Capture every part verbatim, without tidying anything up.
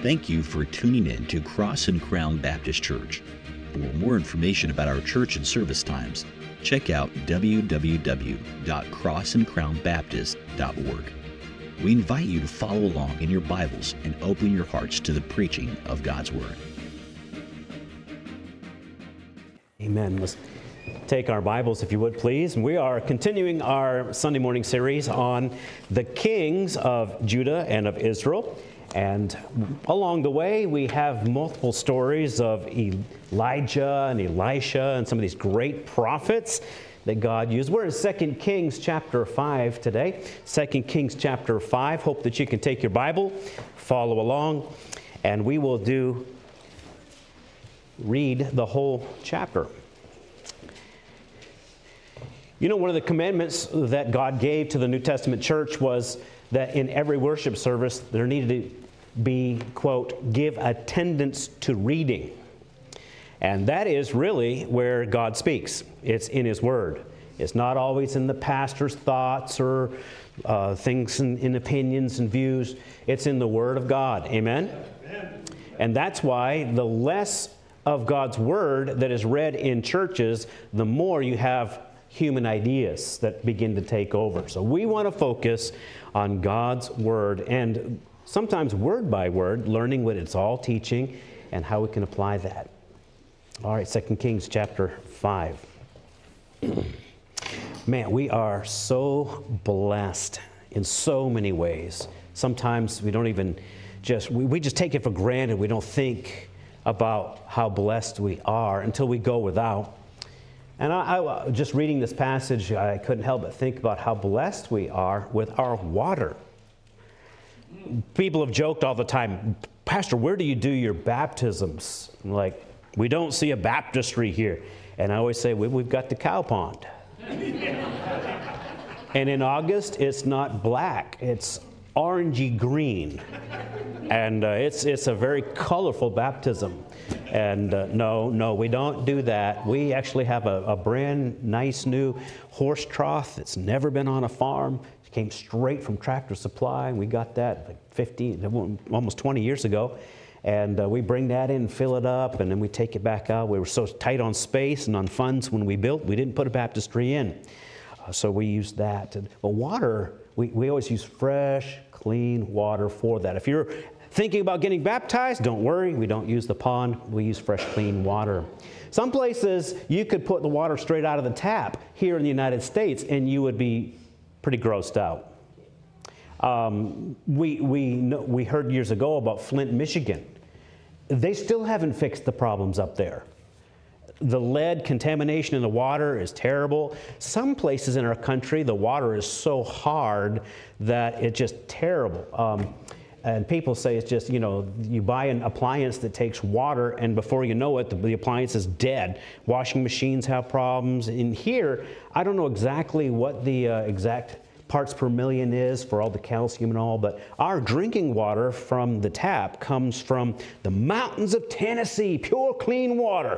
Thank you for tuning in to Cross and Crown Baptist Church. For more information about our church and service times, check out w w w dot cross and crown baptist dot org. We invite you to follow along in your Bibles and open your hearts to the preaching of God's Word. Amen. Let's take our Bibles, if you would, please. We are continuing our Sunday morning series on the kings of Judah and of Israel. And along the way, we have multiple stories of Elijah and Elisha and some of these great prophets that God used. We're in Second Kings chapter five today. Second Kings chapter five. Hope that you can take your Bible, follow along, and we will do read the whole chapter. You know, one of the commandments that God gave to the New Testament church was that in every worship service there needed to be, quote, give attendance to reading. And that is really where God speaks. It's in His Word. It's not always in the pastor's thoughts or uh, things in, in opinions and views. It's in the Word of God. Amen? Amen? And that's why the less of God's Word that is read in churches, the more you have human ideas that begin to take over. So we want to focus on God's Word, and sometimes word by word, learning what it's all teaching and how we can apply that. All right, Second Kings chapter five. Man, we are so blessed in so many ways. Sometimes we don't even just, we, we just take it for granted. We don't think about how blessed we are until we go without. And I, I just reading this passage, I couldn't help but think about how blessed we are with our water. People have joked all the time, Pastor, where do you do your baptisms? I'm like, we don't see a baptistry here. And I always say, we, we've got the cow pond. And in August, it's not black, it's orangey green. And uh, it's, it's a very colorful baptism. And uh, no, no, we don't do that. We actually have a, a brand nice new horse trough that's never been on a farm. It came straight from Tractor Supply, and we got that like fifteen, almost twenty years ago. And uh, we bring that in, fill it up, and then we take it back out. We were so tight on space and on funds when we built, we didn't put a baptistry in. Uh, so we used that. And, well, water, we, we always use fresh, clean water for that. If you're thinking about getting baptized, don't worry, we don't use the pond, we use fresh, clean water. Some places you could put the water straight out of the tap here in the United States and you would be pretty grossed out. Um, we, we, know, we heard years ago about Flint, Michigan. They still haven't fixed the problems up there. The lead contamination in the water is terrible. Some places in our country, the water is so hard that it's just terrible. Um, And people say it's just, you know, you buy an appliance that takes water and before you know it, the, the appliance is dead. Washing machines have problems. In here, I don't know exactly what the uh, exact parts per million is for all the calcium and all, but our drinking water from the tap comes from the mountains of Tennessee, pure clean water.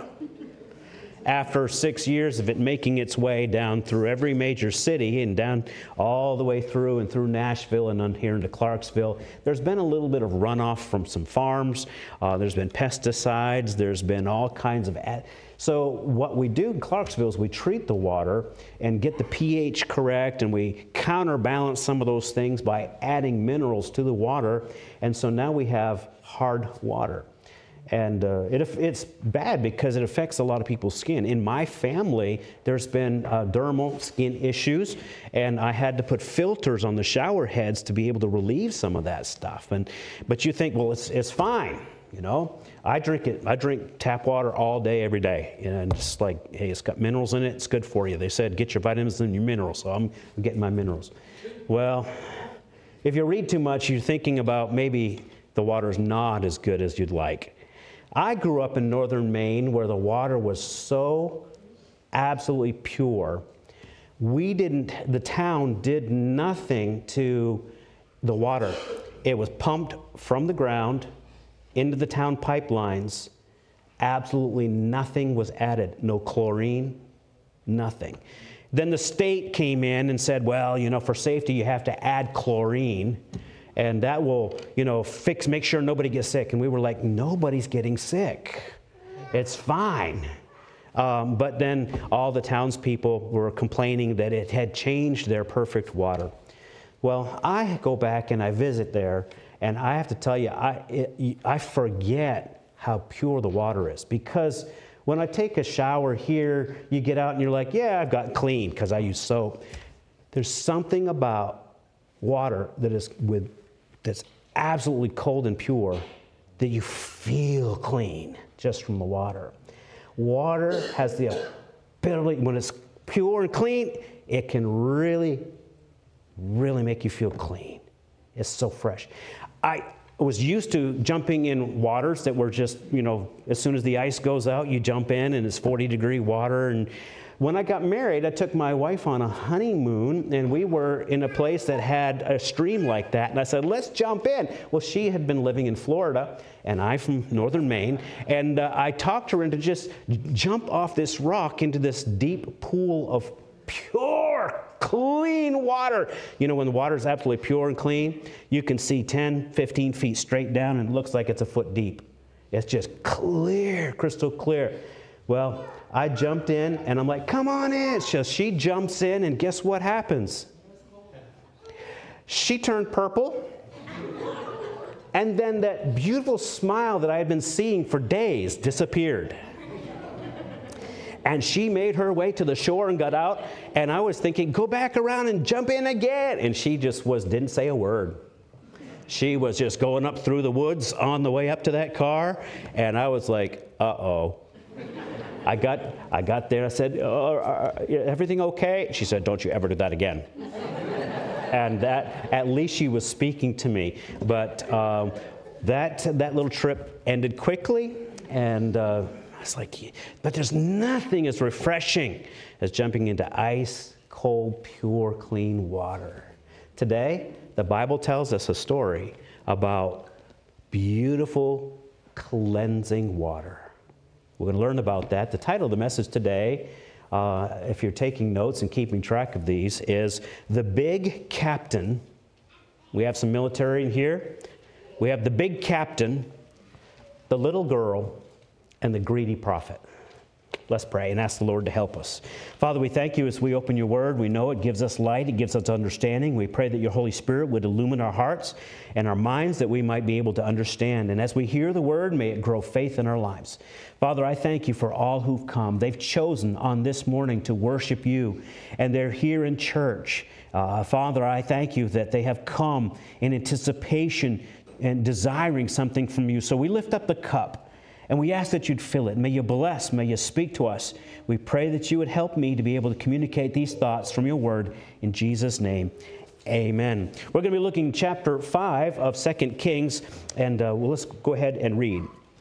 After six years of it making its way down through every major city and down all the way through and through Nashville and on here into Clarksville, there's been a little bit of runoff from some farms. Uh, there's been pesticides. There's been all kinds of... Ad- so what we do in Clarksville is we treat the water and get the pH correct, and we counterbalance some of those things by adding minerals to the water. And so now we have hard water. And uh, it, it's bad because it affects a lot of people's skin. In my family, there's been uh, dermal skin issues, and I had to put filters on the shower heads to be able to relieve some of that stuff. And but you think, well, it's it's fine, you know. I drink it. I drink tap water all day, every day, and it's like, hey, it's got minerals in it. It's good for you. They said get your vitamins and your minerals, so I'm getting my minerals. Well, if you read too much, you're thinking about maybe the water's not as good as you'd like. I grew up in northern Maine where the water was so absolutely pure. We didn't, the town did nothing to the water. It was pumped from the ground into the town pipelines. Absolutely nothing was added. No chlorine, nothing. Then the state came in and said, well, you know, for safety you have to add chlorine. and that will, you know, fix, make sure nobody gets sick. And we were like, nobody's getting sick. It's fine. Um, but then all the townspeople were complaining that it had changed their perfect water. Well, I go back and I visit there, and I have to tell you, I, it, I forget how pure the water is. Because when I take a shower here, you get out and you're like, yeah, I've gotten clean because I use soap. There's something about water that is with that's absolutely cold and pure that you feel clean just from the water. Water has the ability, when it's pure and clean, it can really, really make you feel clean. It's so fresh. I was used to jumping in waters that were just, you know, as soon as the ice goes out, you jump in and it's forty degree water. And when I got married, I took my wife on a honeymoon, and we were in a place that had a stream like that. And I said, let's jump in. Well, she had been living in Florida, and I from northern Maine. And uh, I talked her into just jump off this rock into this deep pool of pure, clean water. You know, when the water is absolutely pure and clean, you can see ten, fifteen feet straight down, and it looks like it's a foot deep. It's just clear, crystal clear. Well, I jumped in, and I'm like, come on in. So she jumps in, and guess what happens? She turned purple. And then that beautiful smile that I had been seeing for days disappeared. And she made her way to the shore and got out, and I was thinking, go back around and jump in again. And she just was, didn't say a word. She was just going up through the woods on the way up to that car, and I was like, uh-oh. I got, I got there, I said, oh, uh, everything okay? She said, don't you ever do that again. And that, at least she was speaking to me. But um, that, that little trip ended quickly, and uh, I was like, but there's nothing as refreshing as jumping into ice, cold, pure, clean water. Today, the Bible tells us a story about beautiful, cleansing water. We're going to learn about that. The title of the message today, uh, if you're taking notes and keeping track of these, is The Big Captain. We have some military in here. We have the big captain, the little girl, and the greedy prophet. Let's pray and ask the Lord to help us. Father, we thank you as we open your word. We know it gives us light. It gives us understanding. We pray that your Holy Spirit would illumine our hearts and our minds that we might be able to understand. And as we hear the word, may it grow faith in our lives. Father, I thank you for all who've come. They've chosen on this morning to worship you, and they're here in church. Uh, Father, I thank you that they have come in anticipation and desiring something from you. So we lift up the cup, and we ask that you'd fill it. May you bless, may you speak to us. We pray that you would help me to be able to communicate these thoughts from your word. In Jesus' name, amen. We're going to be looking at chapter five of Second Kings, and uh, well, let's go ahead and read.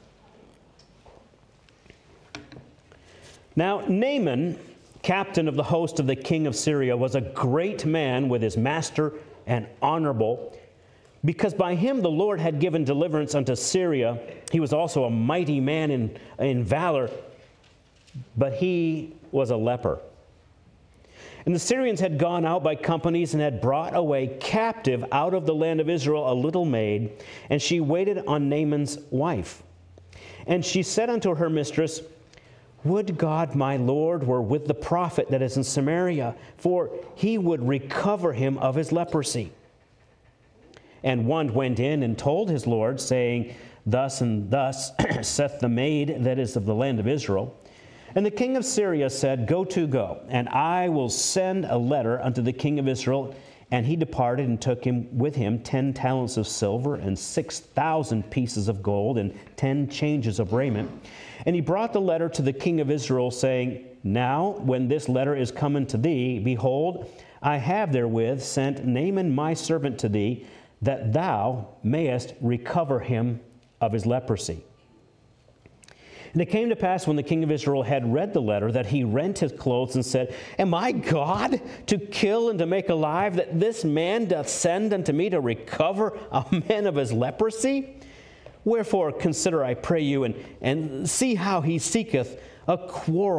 Now, Naaman, captain of the host of the king of Syria, was a great man with his master and honorable, because by him the Lord had given deliverance unto Syria. He was also a mighty man in, in valor, but he was a leper. And the Syrians had gone out by companies and had brought away captive out of the land of Israel a little maid, and she waited on Naaman's wife. And she said unto her mistress, would God my Lord were with the prophet that is in Samaria, for he would recover him of his leprosy. And one went in and told his Lord, saying, thus and thus saith the maid that is of the land of Israel. And the king of Syria said, go to, go, and I will send a letter unto the king of Israel. And he departed and took him with him ten talents of silver and six thousand pieces of gold and ten changes of raiment. And he brought the letter to the king of Israel, saying, now when this letter is come unto thee, behold, I have therewith sent Naaman my servant to thee, that thou mayest recover him of his leprosy. And it came to pass, when the king of Israel had read the letter, that he rent his clothes and said, am I God to kill and to make alive, that this man doth send unto me to recover a man of his leprosy? Wherefore consider, I pray you, and, and see how he seeketh a quarrel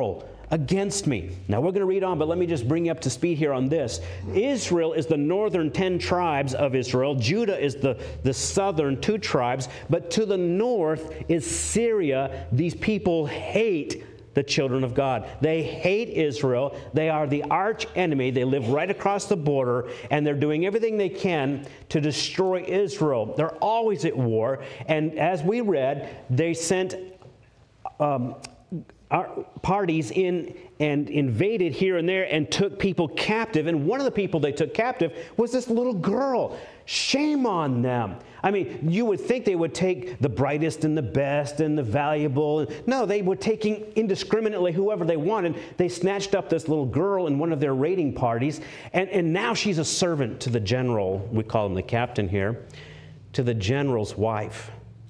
against me. Now we're going to read on, but let me just bring you up to speed here on this. Israel is the northern ten tribes of Israel. Judah is the, the southern two tribes. But to the north is Syria. These people hate the children of God. They hate Israel. They are the arch enemy. They live right across the border, and they're doing everything they can to destroy Israel. They're always at war. And as we read, they sent um, our parties in and invaded here and there and took people captive. And one of the people they took captive was this little girl. Shame on them. I mean, you would think they would take the brightest and the best and the valuable. No, they were taking indiscriminately whoever they wanted. They snatched up this little girl in one of their raiding parties, and, and now she's a servant to the general. We call him the captain here, to the general's wife.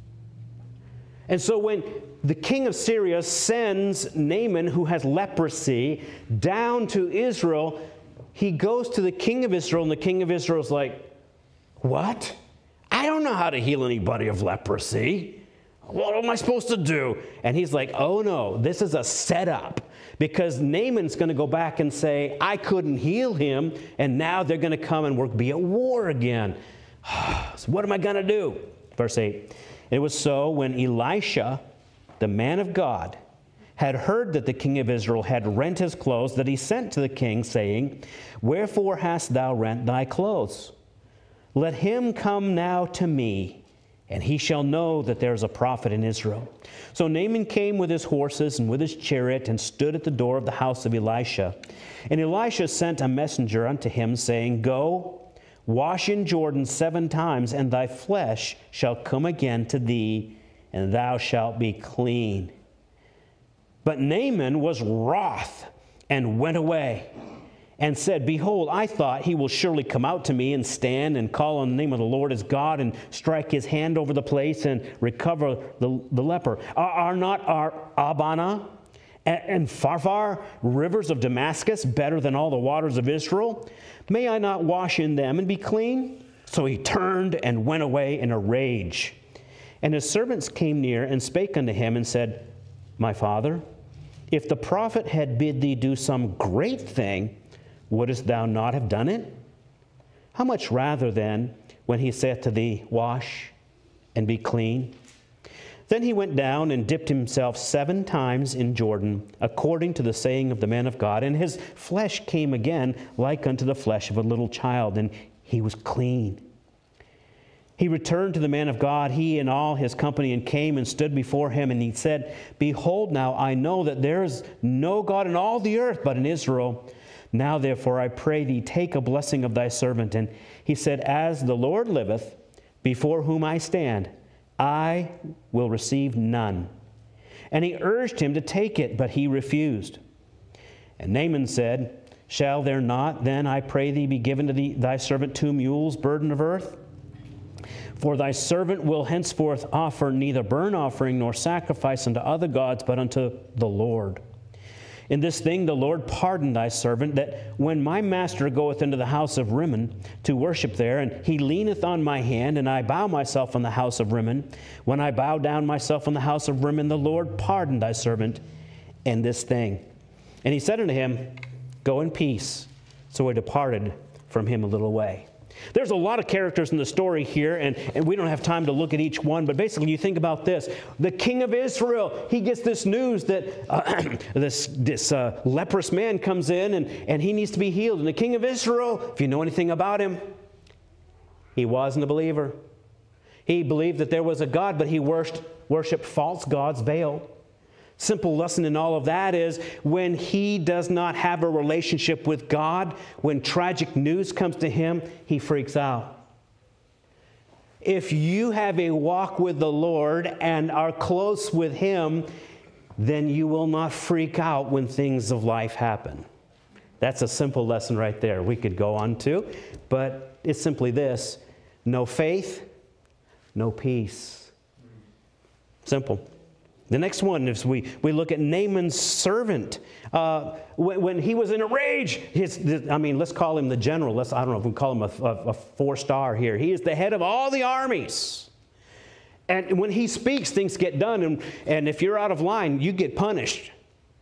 And so when the king of Syria sends Naaman, who has leprosy, down to Israel, he goes to the king of Israel, and the king of Israel is like, what? I don't know how to heal anybody of leprosy. What am I supposed to do? And he's like, oh no, this is a setup, because Naaman's going to go back and say, I couldn't heal him, and now they're going to come and we'll be at war again. So what am I going to do? Verse eight, it was so when Elisha, the man of God, had heard that the king of Israel had rent his clothes, that he sent to the king, saying, wherefore hast thou rent thy clothes? Let him come now to me, and he shall know that there is a prophet in Israel. So Naaman came with his horses and with his chariot, and stood at the door of the house of Elisha. And Elisha sent a messenger unto him, saying, go, wash in Jordan seven times, and thy flesh shall come again to thee, and thou shalt be clean. But Naaman was wroth, and went away, and said, behold, I thought he will surely come out to me and stand and call on the name of the Lord as God and strike his hand over the place and recover the, the leper. Are, are not our Abana and, and Pharpar, rivers of Damascus, better than all the waters of Israel? May I not wash in them and be clean? So he turned and went away in a rage. And his servants came near and spake unto him and said, my father, if the prophet had bid thee do some great thing, wouldest thou not have done it? How much rather then, when he saith to thee, wash and be clean? Then he went down and dipped himself seven times in Jordan, according to the saying of the man of God, and his flesh came again like unto the flesh of a little child, and he was clean. He returned to the man of God, he and all his company, and came and stood before him, and he said, behold, now I know that there is no God in all the earth but in Israel. Now, therefore, I pray thee, take a blessing of thy servant. And he said, as the Lord liveth, before whom I stand, I will receive none. And he urged him to take it, but he refused. And Naaman said, shall there not then, I pray thee, be given to thee, thy servant two mules, burden of earth? For thy servant will henceforth offer neither burnt offering nor sacrifice unto other gods, but unto the Lord. In this thing the Lord pardoned thy servant, that when my master goeth into the house of Rimmon to worship there, and he leaneth on my hand, and I bow myself on the house of Rimmon, when I bow down myself on the house of Rimmon, the Lord pardoned thy servant in this thing. And he said unto him, go in peace. So he departed from him a little way. There's a lot of characters in the story here, and, and we don't have time to look at each one, but basically you think about this. The king of Israel, he gets this news that uh, this, this uh, leprous man comes in, and, and he needs to be healed. And the king of Israel, if you know anything about him, he wasn't a believer. He believed that there was a God, but he worshiped, worshiped false gods, Baal. Simple lesson in all of that is when he does not have a relationship with God, when tragic news comes to him, he freaks out. If you have a walk with the Lord and are close with him, then you will not freak out when things of life happen. That's a simple lesson right there. We could go on to, but it's simply this: no faith, no peace. Simple. The next one is we, we look at Naaman's servant. Uh, when, when he was in a rage, his, I mean, let's call him the general. Let's, I don't know if we call him a, a, a four-star here. He is the head of all the armies. And when he speaks, things get done. And, and if you're out of line, you get punished.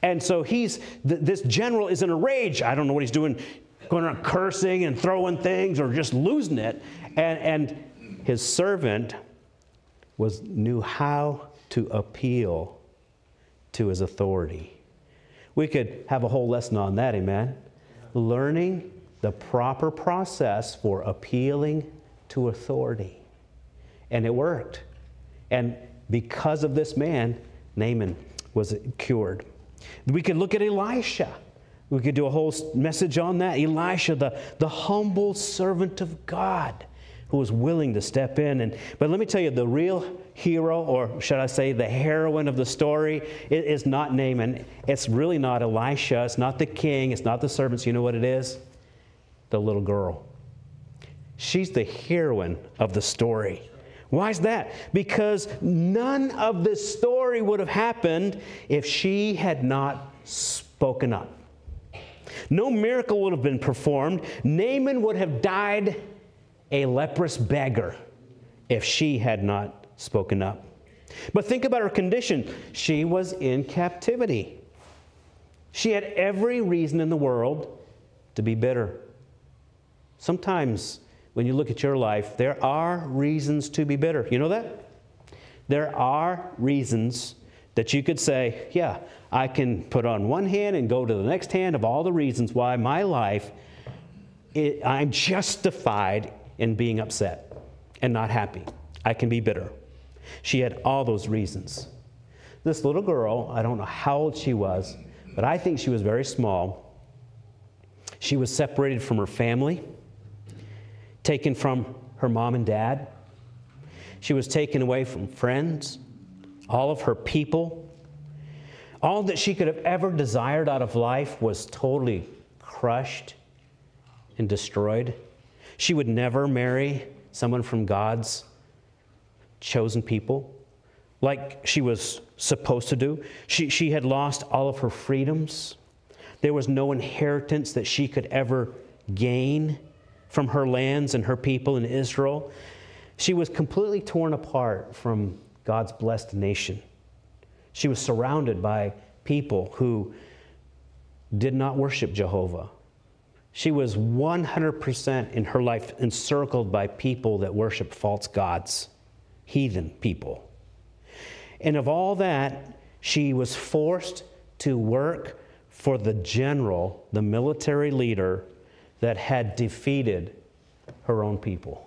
And so he's, th- this general is in a rage. I don't know what he's doing, going around cursing and throwing things or just losing it. And, and his servant was knew how to appeal to his authority. We could have a whole lesson on that, amen? Learning the proper process for appealing to authority. And it worked. And because of this man, Naaman was cured. We could look at Elisha. We could do a whole message on that. Elisha, the, the humble servant of God, who was willing to step in. And but let me tell you, the real hero, or should I say the heroine of the story, is not Naaman. It's really not Elisha. It's not the king. It's not the servants. You know what it is? The little girl. She's the heroine of the story. Why is that? Because none of this story would have happened if she had not spoken up. No miracle would have been performed. Naaman would have died a leprous beggar if she had not spoken up. But think about her condition. She was in captivity. She had every reason in the world to be bitter. Sometimes when you look at your life, there are reasons to be bitter. You know that? There are reasons that you could say, yeah, I can put on one hand and go to the next hand of all the reasons why my life, it, I'm justified in being upset and not happy. I can be bitter. She had all those reasons. This little girl, I don't know how old she was, but I think she was very small. She was separated from her family, taken from her mom and dad. She was taken away from friends, all of her people. All that she could have ever desired out of life was totally crushed and destroyed. She would never marry someone from God's chosen people like she was supposed to do. She, she had lost all of her freedoms. There was no inheritance that she could ever gain from her lands and her people in Israel. She was completely torn apart from God's blessed nation. She was surrounded by people who did not worship Jehovah. She was one hundred percent in her life encircled by people that worship false gods, heathen people. And of all that, she was forced to work for the general, the military leader that had defeated her own people.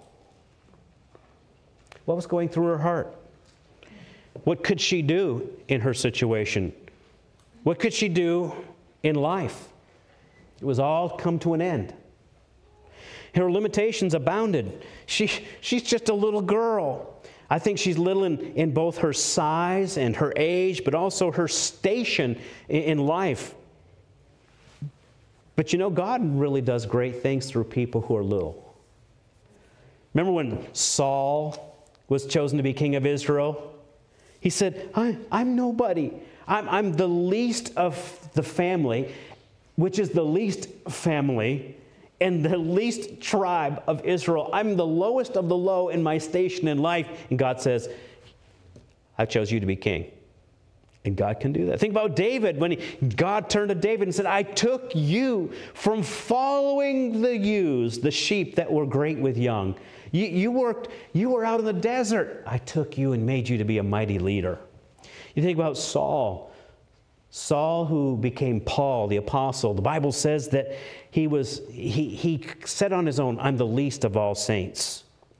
What was going through her heart? What could she do in her situation? What could she do in life? It was all come to an end. Her limitations abounded. She, she's just a little girl. I think she's little in, in both her size and her age, but also her station in, in life. But you know, God really does great things through people who are little. Remember when Saul was chosen to be king of Israel? He said, I, I'm nobody. I'm, I'm the least of the family, which is the least family and the least tribe of Israel. I'm the lowest of the low in my station in life. And God says, I chose you to be king. And God can do that. Think about David when he, God turned to David and said, I took you from following the ewes, the sheep that were great with young. You, you worked, you were out in the desert. I took you and made you to be a mighty leader. You think about Saul. Saul, who became Paul, the apostle. The Bible says that he was, he, he said on his own, I'm the least of all saints.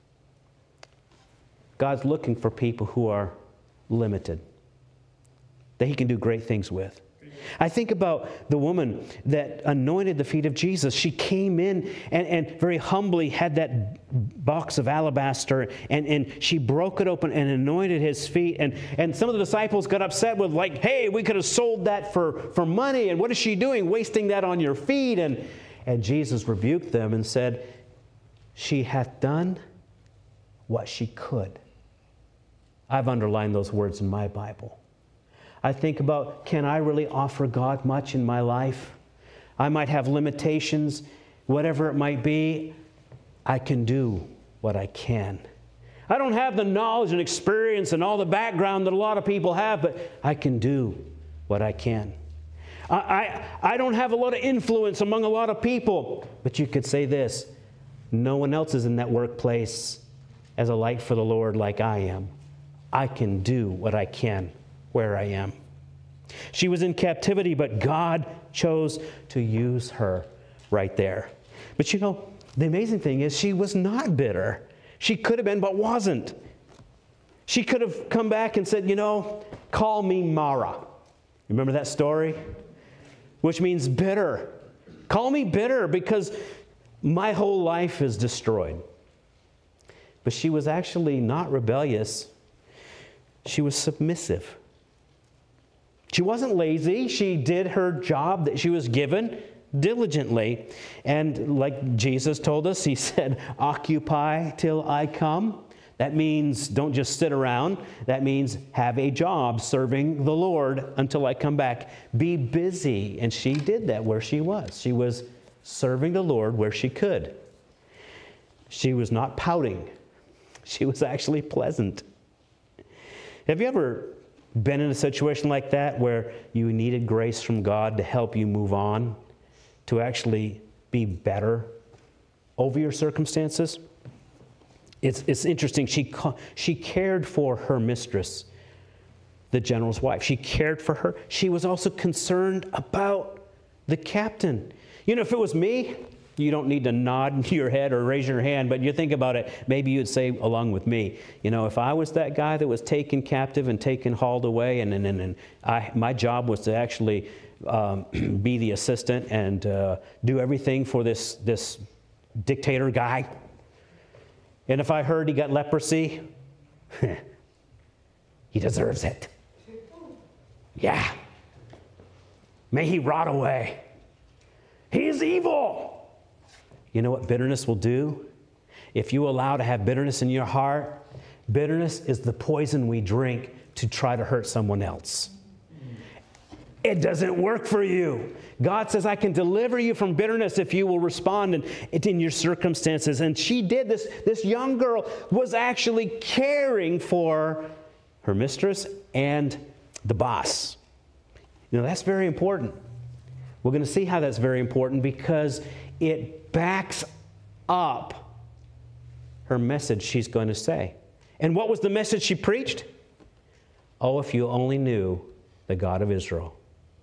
God's looking for people who are limited, that he can do great things with. I think about the woman that anointed the feet of Jesus. She came in and, and very humbly had that box of alabaster, and, and she broke it open and anointed his feet. And, and some of the disciples got upset with like, hey, we could have sold that for, for money, and what is she doing, wasting that on your feet? And, and Jesus rebuked them and said, she hath done what she could. I've underlined those words in my Bible. I think about, can I really offer God much in my life? I might have limitations, whatever it might be. I can do what I can. I don't have the knowledge and experience and all the background that a lot of people have, but I can do what I can. I, I, I don't have a lot of influence among a lot of people. But you could say this, no one else is in that workplace as a light for the Lord like I am. I can do what I can where I am. She was in captivity, but God chose to use her right there. But you know, the amazing thing is she was not bitter. She could have been, but wasn't. She could have come back and said, you know, call me Mara. Remember that story? Which means bitter. Call me bitter because my whole life is destroyed. But she was actually not rebellious. She was submissive. She wasn't lazy. She did her job that she was given diligently. And like Jesus told us, he said, occupy till I come. That means don't just sit around. That means have a job serving the Lord until I come back. Be busy. And she did that where she was. She was serving the Lord where she could. She was not pouting. She was actually pleasant. Have you ever been in a situation like that where you needed grace from God to help you move on, to actually be better over your circumstances? It's, it's interesting. She, she cared for her mistress, the general's wife. She cared for her. She was also concerned about the captain. You know, if it was me, you don't need to nod your head or raise your hand, but you think about it, maybe you'd say along with me, you know, if I was that guy that was taken captive and taken, hauled away, and, and, and I, my job was to actually um, be the assistant and uh, do everything for this, this dictator guy, and if I heard he got leprosy, he deserves it. Yeah. May he rot away. He's evil. You know what bitterness will do? If you allow to have bitterness in your heart, bitterness is the poison we drink to try to hurt someone else. It doesn't work for you. God says, I can deliver you from bitterness if you will respond in, in your circumstances. And she did this. This young girl was actually caring for her mistress and the boss. You know, that's very important. We're going to see how that's very important because it backs up her message she's going to say. And what was the message she preached? Oh, if you only knew the God of Israel.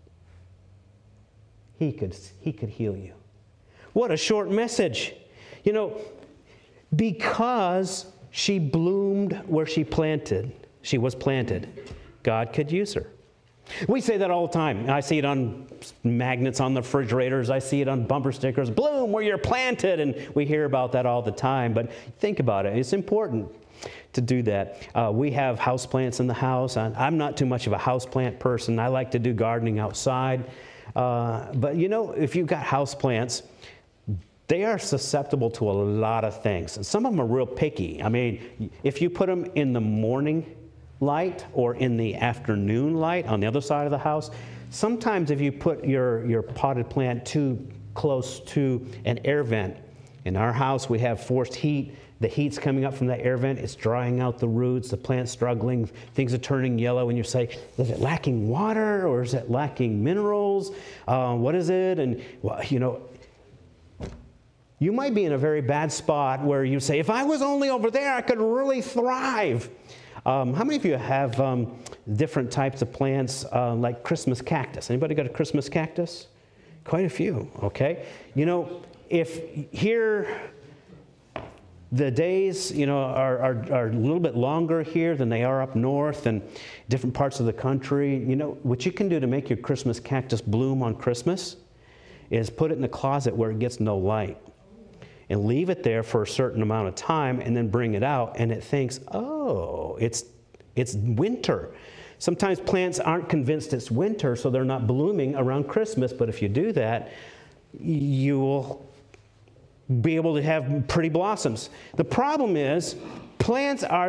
He could, he could heal you. What a short message. You know, because she bloomed where she planted, she was planted, God could use her. We say that all the time. I see it on magnets on the refrigerators. I see it on bumper stickers. Bloom where you're planted. And we hear about that all the time. But think about it. It's important to do that. Uh, we have houseplants in the house. I'm not too much of a houseplant person. I like to do gardening outside. Uh, but you know, if you've got houseplants, they are susceptible to a lot of things. And some of them are real picky. I mean, if you put them in the morning light or in the afternoon light on the other side of the house, sometimes if you put your, your potted plant too close to an air vent, in our house we have forced heat. The heat's coming up from that air vent. It's drying out the roots. The plant's struggling. Things are turning yellow. And you say, is it lacking water or is it lacking minerals? Uh, what is it? And, well, you know, you might be in a very bad spot where you say, if I was only over there, I could really thrive. Um, how many of you have um, different types of plants uh, like Christmas cactus? Anybody got a Christmas cactus? Quite a few, okay. You know, if here... The days, you know, are, are, are a little bit longer here than they are up north and different parts of the country. You know, what you can do to make your Christmas cactus bloom on Christmas is put it in the closet where it gets no light and leave it there for a certain amount of time and then bring it out and it thinks, oh, it's, it's winter. Sometimes plants aren't convinced it's winter, so they're not blooming around Christmas. But if you do that, you will be able to have pretty blossoms. The problem is plants are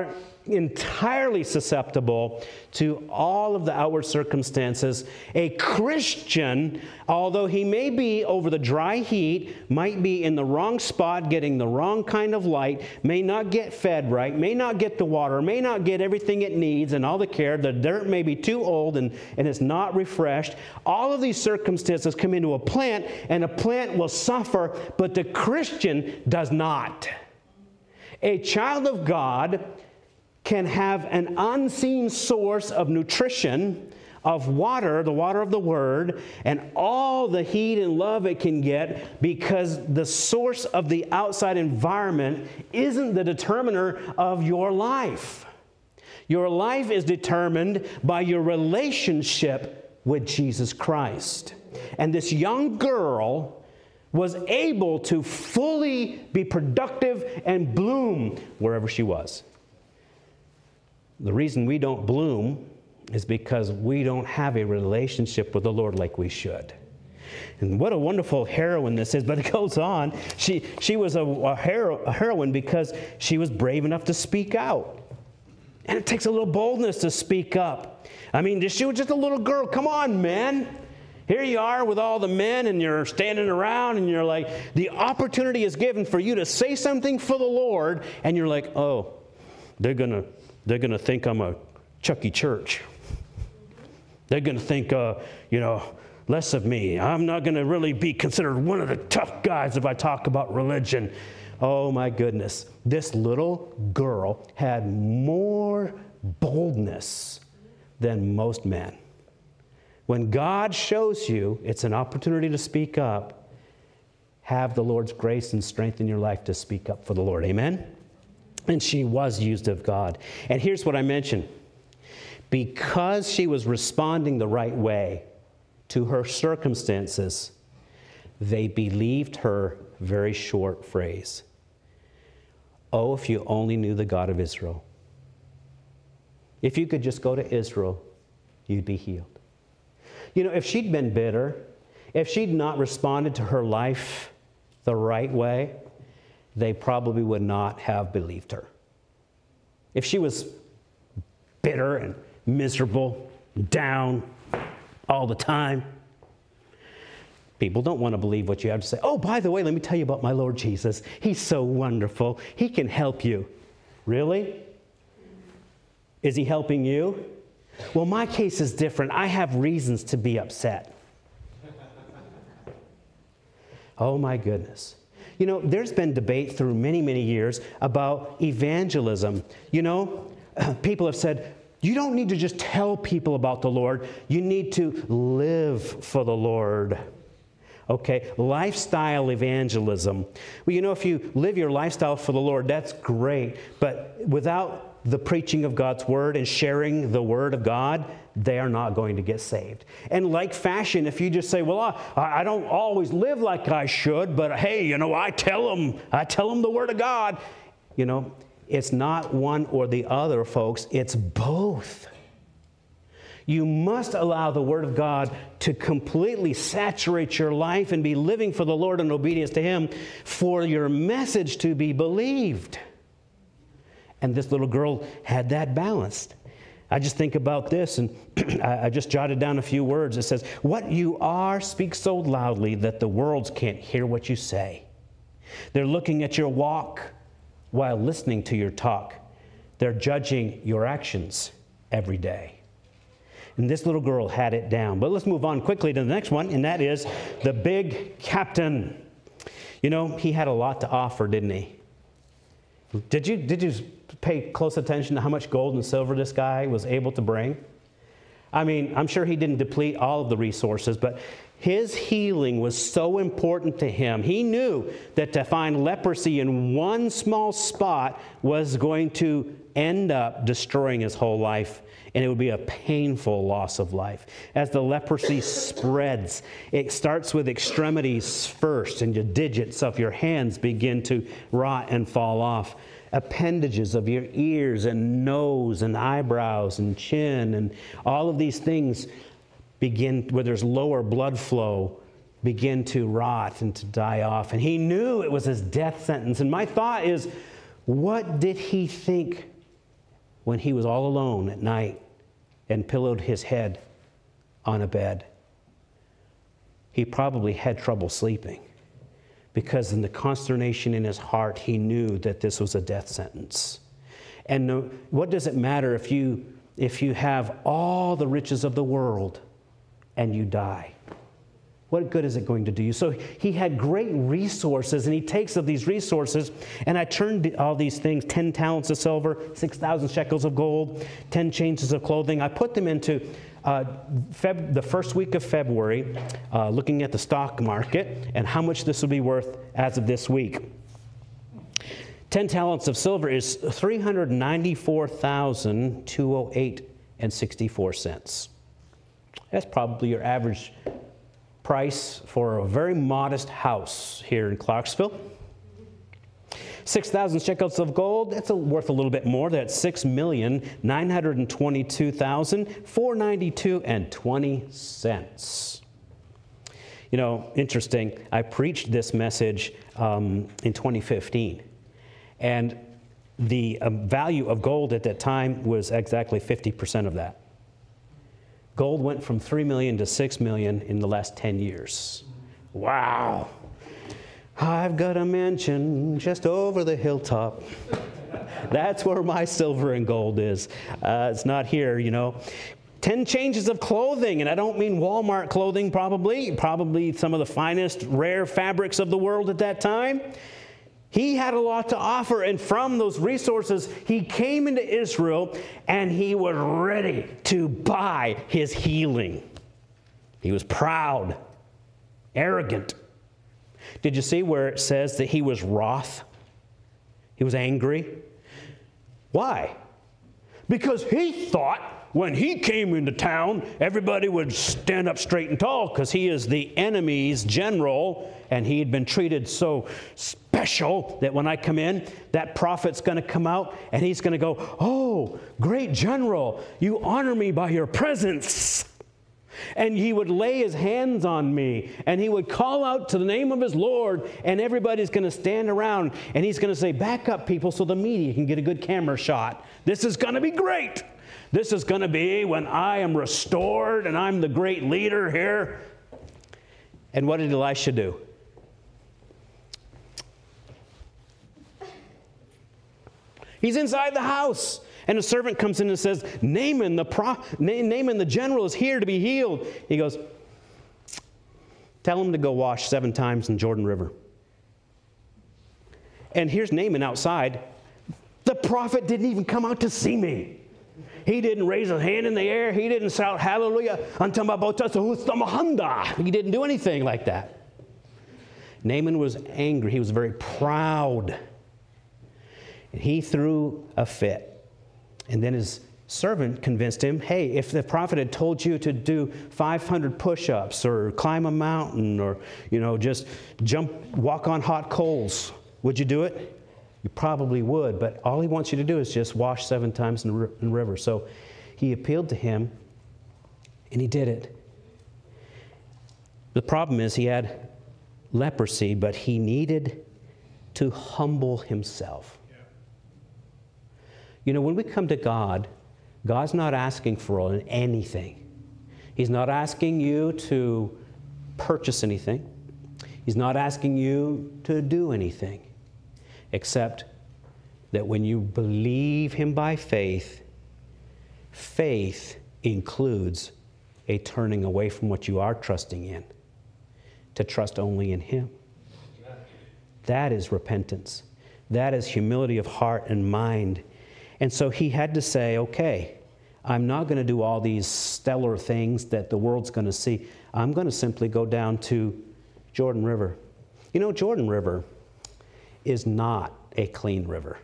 entirely susceptible to all of the outward circumstances. A Christian, although he may be over the dry heat, might be in the wrong spot, getting the wrong kind of light, may not get fed right, may not get the water, may not get everything it needs and all the care. The dirt may be too old and, and it's not refreshed. All of these circumstances come into a plant, and a plant will suffer, but the Christian does not. A child of God can have an unseen source of nutrition, of water, the water of the Word, and all the heat and love it can get, because the source of the outside environment isn't the determiner of your life. Your life is determined by your relationship with Jesus Christ. And this young girl was able to fully be productive and bloom wherever she was. The reason we don't bloom is because we don't have a relationship with the Lord like we should. And what a wonderful heroine this is. But it goes on. She, she was a, a, hero, a heroine because she was brave enough to speak out. And it takes a little boldness to speak up. I mean, she was just a little girl. Come on, man. Here you are with all the men, and you're standing around, and you're like, the opportunity is given for you to say something for the Lord, and you're like, oh, they're going to they're gonna think I'm a Chuck E. Church. They're going to think, uh, you know, less of me. I'm not going to really be considered one of the tough guys if I talk about religion. Oh, my goodness. This little girl had more boldness than most men. When God shows you it's an opportunity to speak up, have the Lord's grace and strength in your life to speak up for the Lord. Amen? And she was used of God. And here's what I mentioned. Because she was responding the right way to her circumstances, they believed her very short phrase. Oh, if you only knew the God of Israel. If you could just go to Israel, you'd be healed. You know, if she'd been bitter, if she'd not responded to her life the right way, they probably would not have believed her. If she was bitter and miserable, down all the time, people don't want to believe what you have to say. Oh, by the way, let me tell you about my Lord Jesus. He's so wonderful. He can help you. Really? Is he helping you? Well, my case is different. I have reasons to be upset. Oh, my goodness. You know, there's been debate through many, many years about evangelism. You know, people have said, you don't need to just tell people about the Lord. You need to live for the Lord. Okay, lifestyle evangelism. Well, you know, if you live your lifestyle for the Lord, that's great. But without the preaching of God's Word and sharing the Word of God, they are not going to get saved. And like fashion, if you just say, well, I, I don't always live like I should, but hey, you know, I tell them, I tell them the Word of God. You know, it's not one or the other, folks. It's both. You must allow the Word of God to completely saturate your life and be living for the Lord in obedience to Him for your message to be believed. And this little girl had that balanced. I just think about this, and I just jotted down a few words. It says, what you are speaks so loudly that the worlds can't hear what you say. They're looking at your walk while listening to your talk. They're judging your actions every day. And this little girl had it down. But let's move on quickly to the next one, and that is the big captain. You know, he had a lot to offer, didn't he? Did you, did you pay close attention to how much gold and silver this guy was able to bring? I mean, I'm sure he didn't deplete all of the resources, but his healing was so important to him. He knew that to find leprosy in one small spot was going to end up destroying his whole life, and it would be a painful loss of life. As the leprosy spreads, it starts with extremities first, and your digits of your hands begin to rot and fall off. Appendages of your ears and nose and eyebrows and chin and all of these things begin, where there's lower blood flow, begin to rot and to die off. And he knew it was his death sentence. And my thought is, what did he think when he was all alone at night and pillowed his head on a bed, he probably had trouble sleeping, because in the consternation in his heart, he knew that this was a death sentence. And no, what does it matter if you, if you have all the riches of the world and you die? What good is it going to do you? So he had great resources, and he takes of these resources, and I turned all these things, ten talents of silver, six thousand shekels of gold, ten changes of clothing. I put them into uh, Feb, the first week of February, uh, looking at the stock market and how much this would be worth as of this week. ten talents of silver is three hundred ninety-four thousand two hundred eight dollars and sixty-four cents. That's probably your average price for a very modest house here in Clarksville. six thousand shekels of gold, that's a, worth a little bit more. That's six million nine hundred twenty-two thousand four hundred ninety-two dollars and twenty cents. You know, interesting, I preached this message um, in twenty fifteen, and the uh, value of gold at that time was exactly fifty percent of that. Gold went from three million to six million in the last ten years. Wow. I've got a mansion just over the hilltop. That's where my silver and gold is. Uh, it's not here, you know. ten changes of clothing, and I don't mean Walmart clothing probably, probably some of the finest rare fabrics of the world at that time. He had a lot to offer, and from those resources, he came into Israel, and he was ready to buy his healing. He was proud, arrogant. Did you see where it says that he was wroth? He was angry. Why? Because he thought when he came into town, everybody would stand up straight and tall because he is the enemy's general, and he had been treated so special that when I come in, that prophet's going to come out and he's going to go, "Oh, great general, you honor me by your presence." And he would lay his hands on me, and he would call out to the name of his Lord, and everybody's going to stand around, and he's going to say, "Back up, people, so the media can get a good camera shot. This is going to be great. This is going to be when I am restored, and I'm the great leader here." And what did Elisha do? He's inside the house. And a servant comes in and says, Naaman the, pro- Naaman the general is here to be healed. He goes, "Tell him to go wash seven times in Jordan River." And here's Naaman outside. The prophet didn't even come out to see me. He didn't raise his hand in the air. He didn't shout hallelujah. He didn't do anything like that. Naaman was angry. He was very proud. And he threw a fit. And then his servant convinced him, "Hey, if the prophet had told you to do five hundred push-ups or climb a mountain or, you know, just jump, walk on hot coals, would you do it?" You probably would, but all he wants you to do is just wash seven times in the river. So he appealed to him, and he did it. The problem is he had leprosy, but he needed to humble himself. You know, when we come to God, God's not asking for anything. He's not asking you to purchase anything. He's not asking you to do anything, except that when you believe Him by faith, faith includes a turning away from what you are trusting in to trust only in Him. That is repentance. That is humility of heart and mind. And so he had to say, okay, I'm not going to do all these stellar things that the world's going to see. I'm going to simply go down to Jordan River. You know, Jordan River is not a clean river.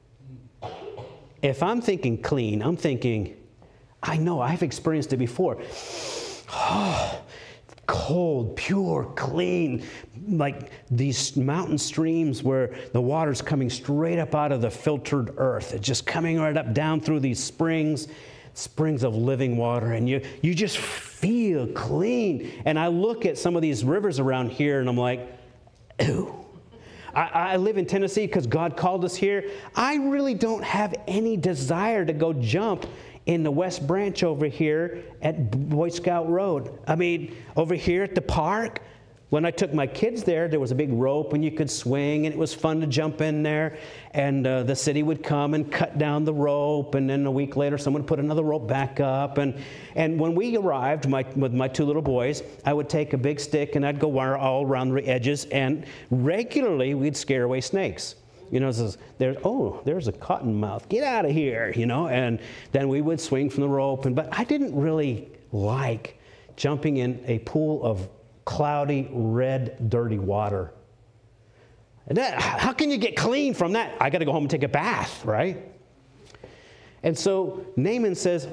If I'm thinking clean, I'm thinking, I know, I've experienced it before. Oh, cold, pure, clean, like these mountain streams where the water's coming straight up out of the filtered earth. It's just coming right up down through these springs, springs of living water, and you, you just feel clean. And I look at some of these rivers around here, and I'm like, ew. I, I live in Tennessee because God called us here. I really don't have any desire to go jump in the West Branch over here at Boy Scout Road. I mean, over here at the park, when I took my kids there, there was a big rope and you could swing, and it was fun to jump in there. And uh, the city would come and cut down the rope, and then a week later someone would put another rope back up. And, and when we arrived my, with my two little boys, I would take a big stick and I'd go wire all around the edges, and regularly we'd scare away snakes. You know, there's, oh, there's a cottonmouth. Get out of here, you know. And then we would swing from the rope. And, but I didn't really like jumping in a pool of cloudy, red, dirty water. And that, how can you get clean from that? I got to go home and take a bath, right? And so Naaman says,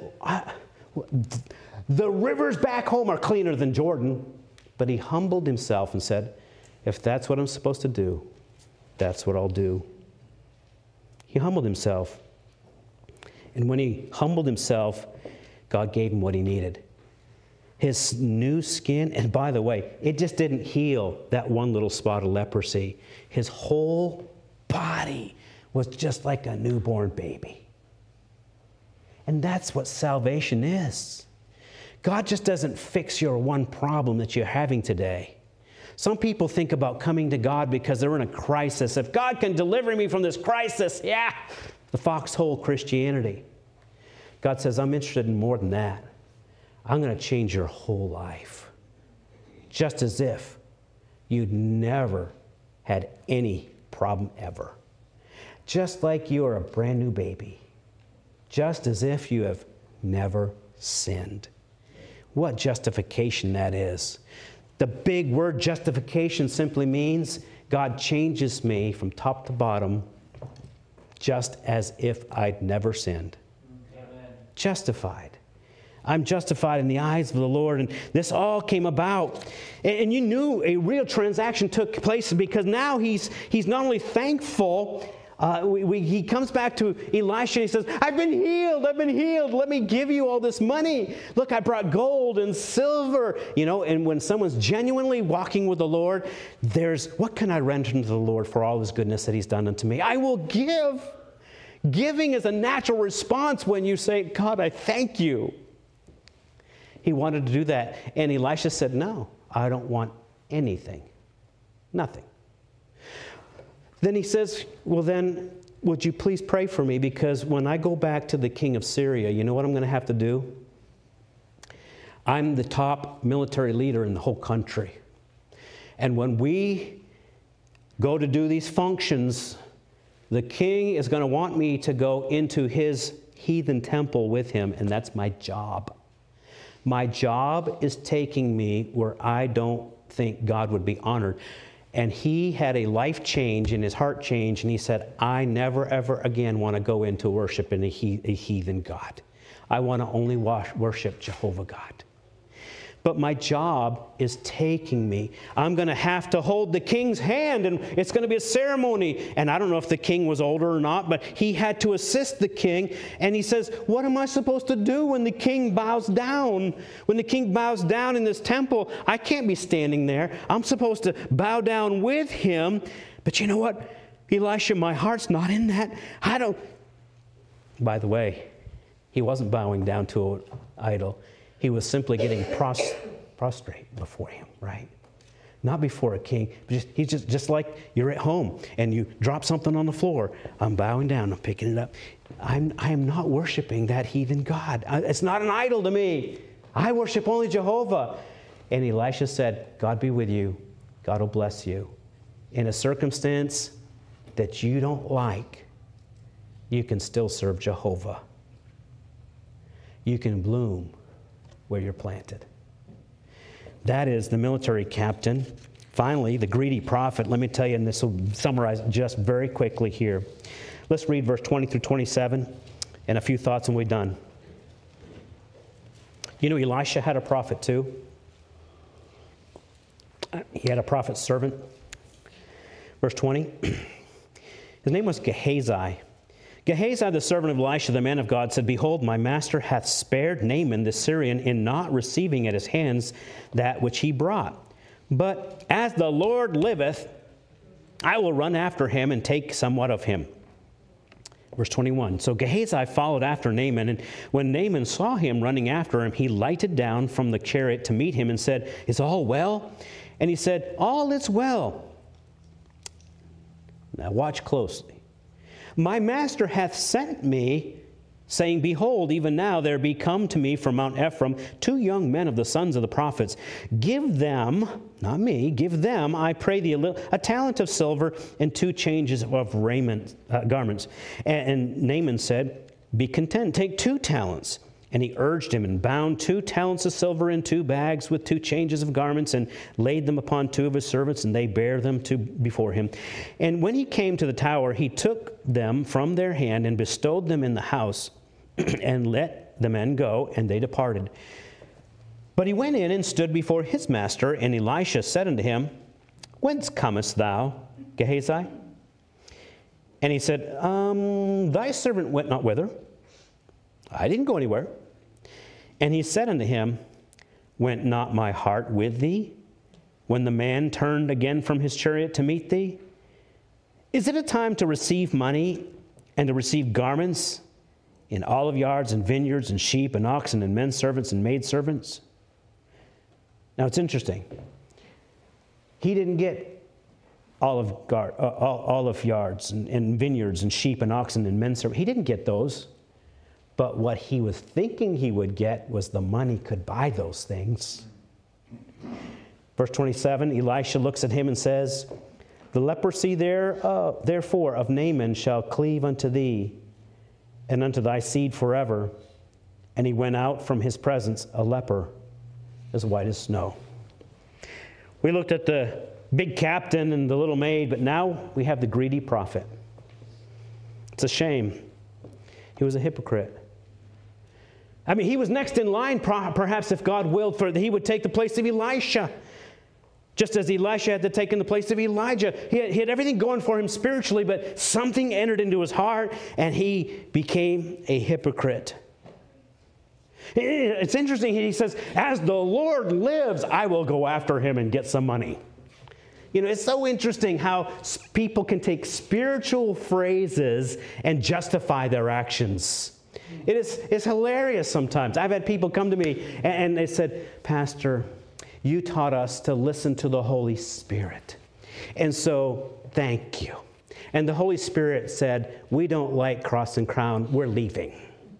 the rivers back home are cleaner than Jordan. But he humbled himself and said, if that's what I'm supposed to do, that's what I'll do. He humbled himself. And when he humbled himself, God gave him what he needed. His new skin, and by the way, it just didn't heal that one little spot of leprosy. His whole body was just like a newborn baby. And that's what salvation is. God just doesn't fix your one problem that you're having today. Some people think about coming to God because they're in a crisis. If God can deliver me from this crisis, yeah, the foxhole Christianity. God says, I'm interested in more than that. I'm going to change your whole life. Just as if you'd never had any problem ever. Just like you are a brand new baby. Just as if you have never sinned. What justification that is. The big word justification simply means God changes me from top to bottom just as if I'd never sinned. Amen. Justified. I'm justified in the eyes of the Lord. And this all came about. And, and you knew a real transaction took place because now he's, he's not only thankful, uh, we, we, he comes back to Elisha and he says, I've been healed, I've been healed. Let me give you all this money. Look, I brought gold and silver. You know, and when someone's genuinely walking with the Lord, there's, what can I render to the Lord for all his goodness that he's done unto me? I will give. Giving is a natural response when you say, God, I thank you. He wanted to do that. And Elisha said, no, I don't want anything. Nothing. Then he says, well then, would you please pray for me? Because when I go back to the king of Syria, you know what I'm going to have to do? I'm the top military leader in the whole country. And when we go to do these functions, the king is going to want me to go into his heathen temple with him, and that's my job. My job is taking me where I don't think God would be honored. And he had a life change and his heart change, and he said, I never, ever again want to go into worship in a, he, a heathen God. I want to only wash, worship Jehovah God. But my job is taking me. I'm going to have to hold the king's hand, and it's going to be a ceremony. And I don't know if the king was older or not, but he had to assist the king. And he says, what am I supposed to do when the king bows down? When the king bows down in this temple, I can't be standing there. I'm supposed to bow down with him. But you know what? Elisha, my heart's not in that. I don't. By the way, he wasn't bowing down to an idol. He was simply getting pros- prostrate before him, right? Not before a king. Just, he's just, just like you're at home and you drop something on the floor. I'm bowing down. I'm picking it up. I'm, I am not worshiping that heathen God. I, it's not an idol to me. I worship only Jehovah. And Elisha said, God be with you. God will bless you. In a circumstance that you don't like, you can still serve Jehovah. You can bloom where you're planted. That is the military captain. Finally, the greedy prophet. Let me tell you, and this will summarize just very quickly here. Let's read verse twenty through twenty-seven, and a few thoughts and we're done. You know, Elisha had a prophet too. He had a prophet's servant. Verse twenty. His name was Gehazi. Gehazi, the servant of Elisha, the man of God, said, behold, my master hath spared Naaman the Syrian in not receiving at his hands that which he brought. But as the Lord liveth, I will run after him and take somewhat of him. Verse twenty-one, so Gehazi followed after Naaman, and when Naaman saw him running after him, he lighted down from the chariot to meet him and said, is all well? And he said, all is well. Now watch closely. My master hath sent me, saying, behold, even now there be come to me from Mount Ephraim two young men of the sons of the prophets. Give them, not me, give them, I pray thee, a, little, a talent of silver and two changes of raiment, uh, garments. And, and Naaman said, be content, take two talents. And he urged him and bound two talents of silver in two bags with two changes of garments and laid them upon two of his servants, and they bare them to before him. And when he came to the tower, he took them from their hand and bestowed them in the house and let the men go, and they departed. But he went in and stood before his master, and Elisha said unto him, whence comest thou, Gehazi? And he said, um, thy servant went not whither. I didn't go anywhere. And he said unto him, went not my heart with thee when the man turned again from his chariot to meet thee? Is it a time to receive money and to receive garments in olive yards and vineyards and sheep and oxen and men servants and maid servants? Now it's interesting. He didn't get olive, gar, uh, olive yards and, and vineyards and sheep and oxen and men servants. He didn't get those. But what he was thinking he would get was the money could buy those things. Verse twenty-seven, Elisha looks at him and says, the leprosy there, uh, therefore of Naaman shall cleave unto thee and unto thy seed forever. And he went out from his presence a leper as white as snow. We looked at the big captain and the little maid, but now we have the greedy prophet. It's a shame. He was a hypocrite. I mean, he was next in line, perhaps if God willed, for he would take the place of Elisha. Just as Elisha had to take in the place of Elijah. He had, he had everything going for him spiritually, but something entered into his heart, and he became a hypocrite. It's interesting, he says, as the Lord lives, I will go after him and get some money. You know, it's so interesting how people can take spiritual phrases and justify their actions. It is, it's hilarious sometimes. I've had people come to me and, and they said, Pastor, you taught us to listen to the Holy Spirit. And so, thank you. And the Holy Spirit said, we don't like Cross and Crown, we're leaving.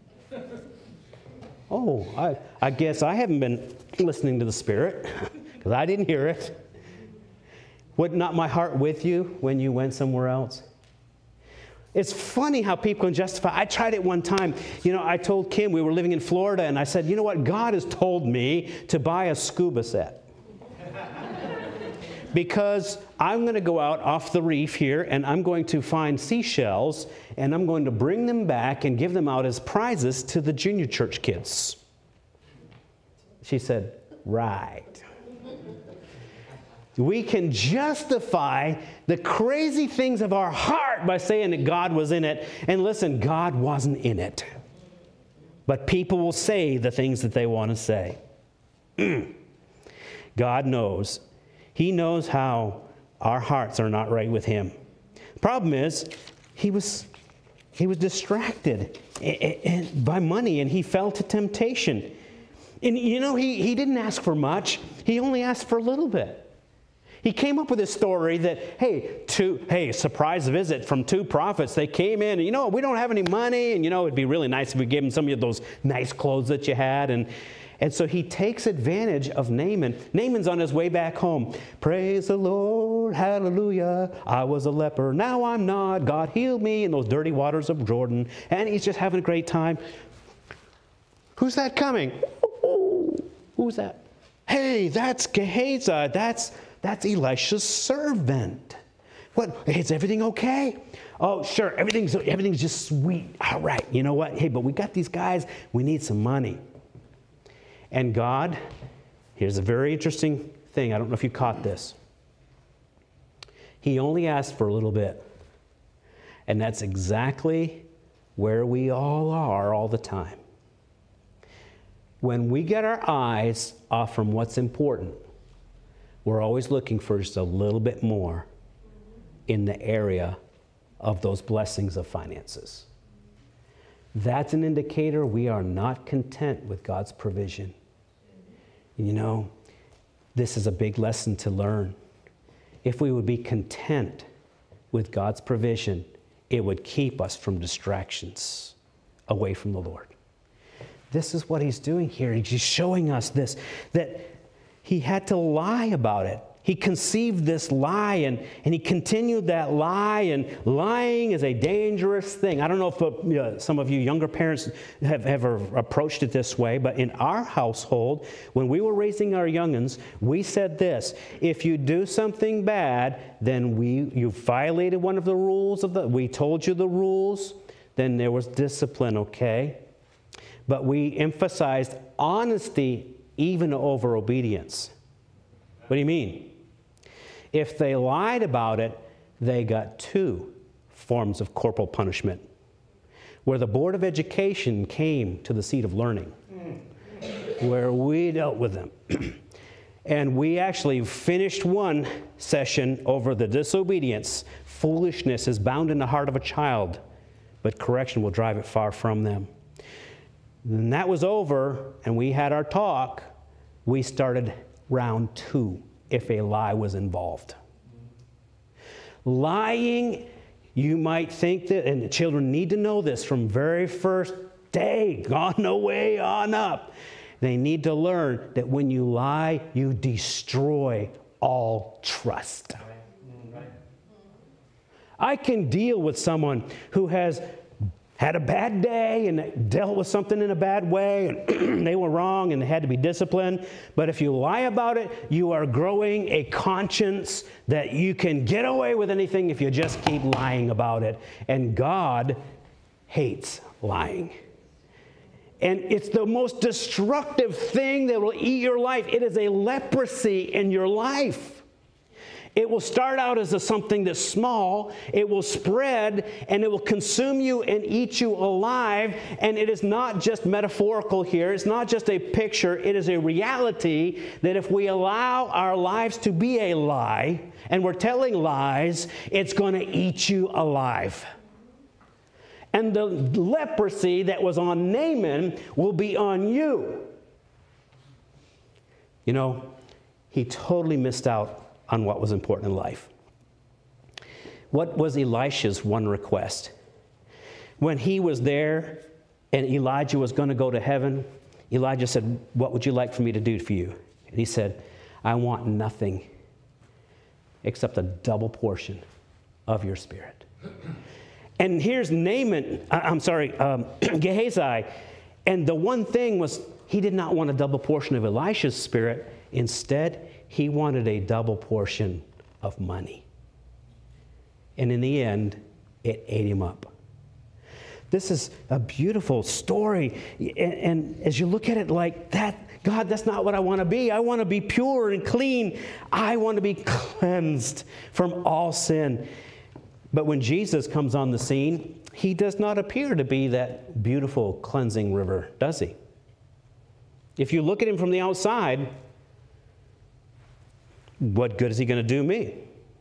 Oh, I, I guess I haven't been listening to the Spirit because I didn't hear it. Would not my heart with you when you went somewhere else? It's funny how people can justify. I tried it one time. You know, I told Kim, we were living in Florida, and I said, you know what? God has told me to buy a scuba set. Because I'm going to go out off the reef here, and I'm going to find seashells, and I'm going to bring them back and give them out as prizes to the junior church kids. She said, right. We can justify the crazy things of our heart by saying that God was in it. And listen, God wasn't in it. But people will say the things that they want to say. God knows. He knows how our hearts are not right with Him. The problem is, he was, he was distracted by money, and he fell to temptation. And you know, he, he didn't ask for much. He only asked for a little bit. He came up with a story that, hey, two, hey, surprise visit from two prophets. They came in, and, you know, we don't have any money, and, you know, it'd be really nice if we gave them some of those nice clothes that you had. And, and so he takes advantage of Naaman. Naaman's on his way back home. Praise the Lord, hallelujah. I was a leper, now I'm not. God healed me in those dirty waters of Jordan. And he's just having a great time. Who's that coming? Ooh, who's that? Hey, that's Gehazi. That's... That's Elisha's servant. What? Is everything okay? Oh, sure. Everything's, everything's just sweet. All right. You know what? Hey, but we got these guys. We need some money. And God, here's a very interesting thing. I don't know if you caught this. He only asked for a little bit. And that's exactly where we all are all the time. When we get our eyes off from what's important, we're always looking for just a little bit more. in the area of those blessings of finances. That's an indicator we are not content with God's provision. You know, this is a big lesson to learn. If we would be content with God's provision, it would keep us from distractions away from the Lord. This is what he's doing here. He's showing us this, that he had to lie about it. He conceived this lie, and, and he continued that lie, and lying is a dangerous thing. I don't know if uh, some of you younger parents have ever approached it this way, but in our household, when we were raising our young'uns, we said this: if you do something bad, then we you violated one of the rules of the, we told you the rules, then there was discipline, okay? But we emphasized honesty even over obedience. What do you mean? If they lied about it, they got two forms of corporal punishment, where the Board of Education came to the seat of learning, where we dealt with them. And we actually finished one session over the disobedience. Foolishness is bound in the heart of a child, but correction will drive it far from them. And that was over, and we had our talk. We started round two if a lie was involved. Lying, you might think that, and the children need to know this from very first day, on the way on up. They need to learn that when you lie, you destroy all trust. I can deal with someone who has had a bad day and dealt with something in a bad way, and they were wrong and they had to be disciplined. But if you lie about it, you are growing a conscience that you can get away with anything if you just keep lying about it. And God hates lying. And it's the most destructive thing that will eat your life. It is a leprosy in your life. It will start out as a something that's small. It will spread, and it will consume you and eat you alive. And it is not just metaphorical here. It's not just a picture. It is a reality that if we allow our lives to be a lie, and we're telling lies, it's going to eat you alive. And the leprosy that was on Naaman will be on you. You know, he totally missed out on what was important in life. What was Elisha's one request? When he was there and Elijah was going to go to heaven, Elijah said, "What would you like for me to do for you?" And he said, "I want nothing except a double portion of your spirit." And here's Naaman, I'm sorry, um, Gehazi, and the one thing was he did not want a double portion of Elisha's spirit. Instead, he wanted a double portion of money. And in the end, it ate him up. This is a beautiful story. And, and as you look at it like that, God, that's not what I want to be. I want to be pure and clean. I want to be cleansed from all sin. But when Jesus comes on the scene, he does not appear to be that beautiful cleansing river, does he? If you look at him from the outside, what good is he going to do me?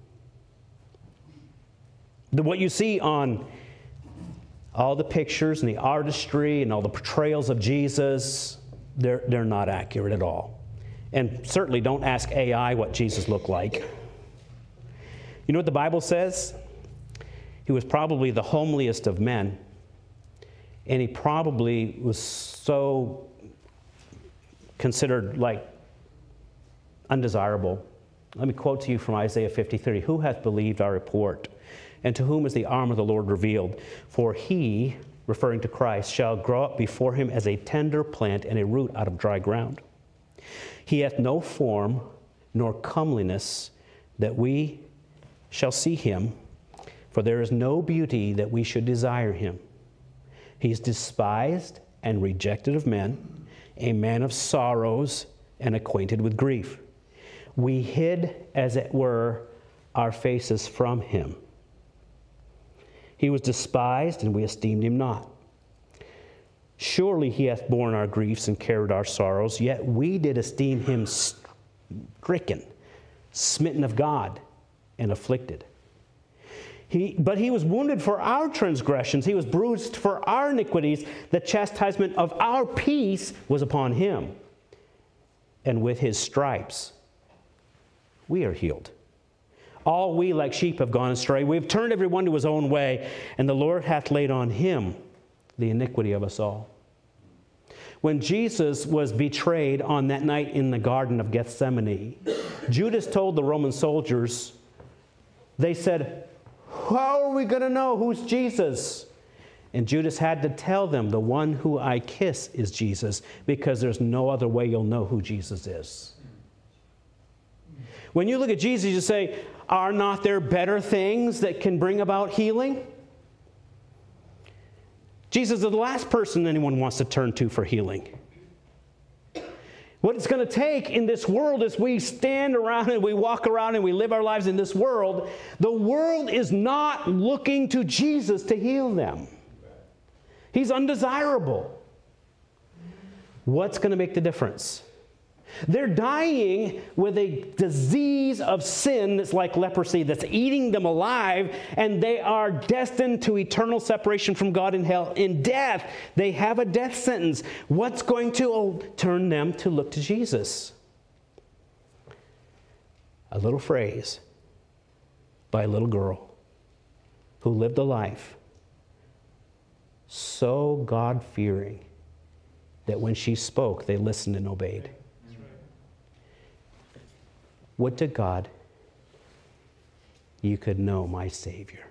The, what you see on all the pictures and the artistry and all the portrayals of Jesus, they're, they're not accurate at all. And certainly don't ask A I what Jesus looked like. You know what the Bible says? He was probably the homeliest of men, and he probably was so considered like undesirable. Let me quote to you from Isaiah fifty-three. "Who hath believed our report? And to whom is the arm of the Lord revealed? For he," referring to Christ, "shall grow up before him as a tender plant and a root out of dry ground. He hath no form nor comeliness that we shall see him, for there is no beauty that we should desire him. He is despised and rejected of men, a man of sorrows and acquainted with grief. We hid, as it were, our faces from him. He was despised, and we esteemed him not. Surely he hath borne our griefs and carried our sorrows, yet we did esteem him stricken, smitten of God, and afflicted. He, but he was wounded for our transgressions. He was bruised for our iniquities. The chastisement of our peace was upon him. And with his stripes, we are healed. All we like sheep have gone astray. We have turned every one to his own way. And the Lord hath laid on him the iniquity of us all. When Jesus was betrayed on that night in the Garden of Gethsemane, Judas told the Roman soldiers, they said, how are we going to know who's Jesus? And Judas had to tell them, the one who I kiss is Jesus, because there's no other way you'll know who Jesus is. When you look at Jesus, you say, are not there better things that can bring about healing? Jesus is the last person anyone wants to turn to for healing. What it's going to take in this world as we stand around and we walk around and we live our lives in this world, the world is not looking to Jesus to heal them. He's undesirable. What's going to make the difference? They're dying with a disease of sin that's like leprosy, that's eating them alive, and they are destined to eternal separation from God in hell. In death, they have a death sentence. What's going to turn them to look to Jesus? A little phrase by a little girl who lived a life so God-fearing that when she spoke, they listened and obeyed. Would to God you could know my Savior.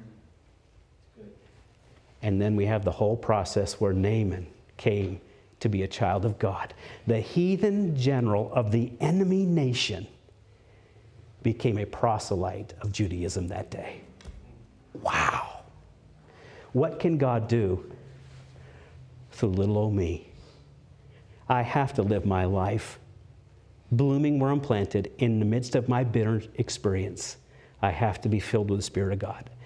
And then we have the whole process where Naaman came to be a child of God. The heathen general of the enemy nation became a proselyte of Judaism that day. Wow. What can God do through little old me? I have to live my life blooming where I'm planted in the midst of my bitter experience. I have to be filled with the Spirit of God.